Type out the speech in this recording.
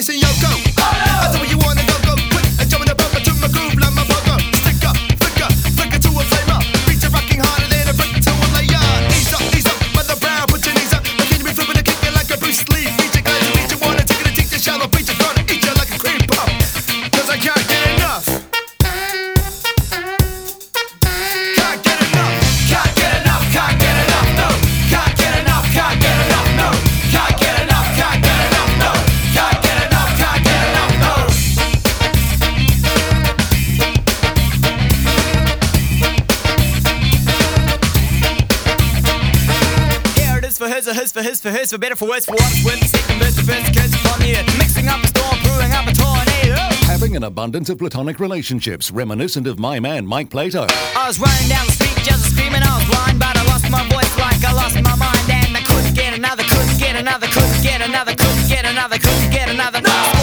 Jason Yoko. I do what you wanna go quick and jump in the boat to my groove like my pogo. Stick up, flicker to a flamer. Beats are rocking harder than a brick to a layer. Ease up, mother brown, put your knees up. But can you be flipping and kicking like a Bruce Lee? Beat your guys, beat you wanna take it and teach the shallow beat you gonna eat you like a cream puff. Cause I can't get enough. For his, for better, for worse, for what it's worth. Second verse, the first occurs upon the earth. Mixing up a storm, brewing up a tornado. Having an abundance of platonic relationships, reminiscent of my man Mike Plato. I was running down the street, just screaming, I was blind, but I lost my voice like I lost my mind. And I couldn't get another, couldn't get another, couldn't get another, couldn't get another, couldn't get another. No!